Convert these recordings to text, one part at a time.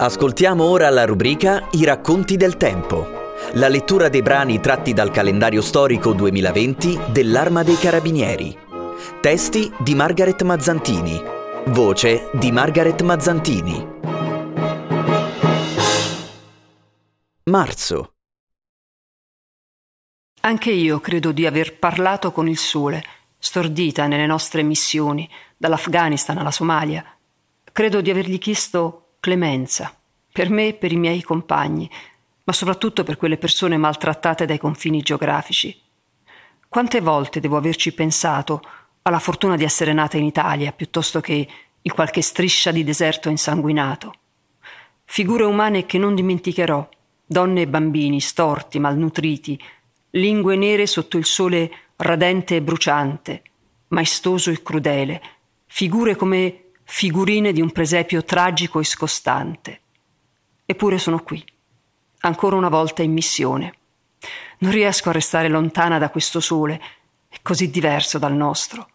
Ascoltiamo ora la rubrica I racconti del tempo. La lettura dei brani tratti dal calendario storico 2020 dell'Arma dei Carabinieri. Testi di Margaret Mazzantini. Voce di Margaret Mazzantini. Marzo. Anche io credo di aver parlato con il sole, stordita nelle nostre missioni, dall'Afghanistan alla Somalia. Credo di avergli chiesto clemenza, per me e per i miei compagni, ma soprattutto per quelle persone maltrattate dai confini geografici. Quante volte devo averci pensato alla fortuna di essere nata in Italia piuttosto che in qualche striscia di deserto insanguinato. Figure umane che non dimenticherò, donne e bambini storti, malnutriti, lingue nere sotto il sole radente e bruciante, maestoso e crudele, figure come figurine di un presepio tragico e scostante. Eppure sono qui, ancora una volta in missione. Non riesco a restare lontana da questo sole, è così diverso dal nostro.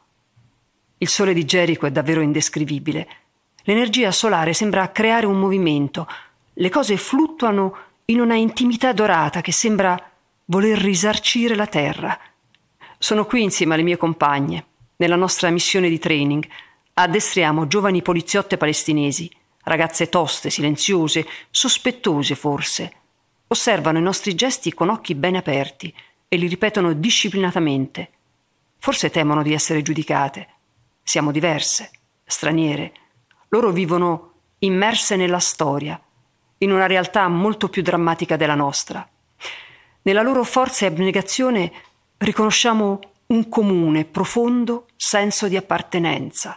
Il sole di Gerico è davvero indescrivibile. L'energia solare sembra creare un movimento. Le cose fluttuano in una intimità dorata che sembra voler risarcire la terra. Sono qui insieme alle mie compagne, nella nostra missione di training. Addestriamo giovani poliziotte palestinesi, ragazze toste, silenziose, sospettose forse. Osservano i nostri gesti con occhi ben aperti e li ripetono disciplinatamente. Forse temono di essere giudicate. Siamo diverse, straniere. Loro vivono immerse nella storia, in una realtà molto più drammatica della nostra. Nella loro forza e abnegazione riconosciamo un comune, profondo senso di appartenenza.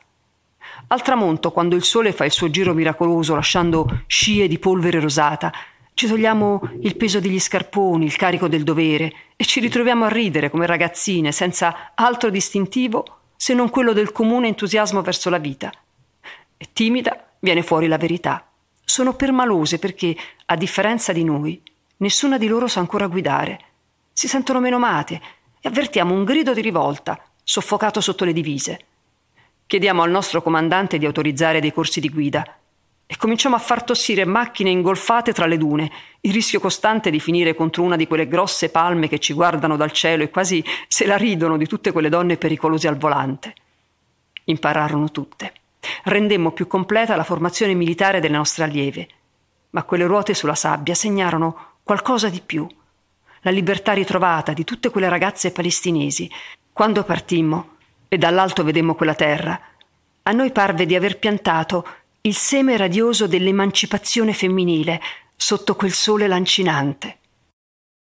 Al tramonto, quando il sole fa il suo giro miracoloso lasciando scie di polvere rosata, ci togliamo il peso degli scarponi, il carico del dovere e ci ritroviamo a ridere come ragazzine senza altro distintivo se non quello del comune entusiasmo verso la vita. E timida viene fuori la verità. Sono permalose perché, a differenza di noi, nessuna di loro sa ancora guidare. Si sentono meno amate e avvertiamo un grido di rivolta, soffocato sotto le divise. Chiediamo al nostro comandante di autorizzare dei corsi di guida e cominciamo a far tossire macchine ingolfate tra le dune, il rischio costante di finire contro una di quelle grosse palme che ci guardano dal cielo e quasi se la ridono di tutte quelle donne pericolose al volante. Impararono tutte. Rendemmo più completa la formazione militare delle nostre allieve, ma quelle ruote sulla sabbia segnarono qualcosa di più. La libertà ritrovata di tutte quelle ragazze palestinesi. Quando partimmo e dall'alto vedemmo quella terra, a noi parve di aver piantato il seme radioso dell'emancipazione femminile sotto quel sole lancinante.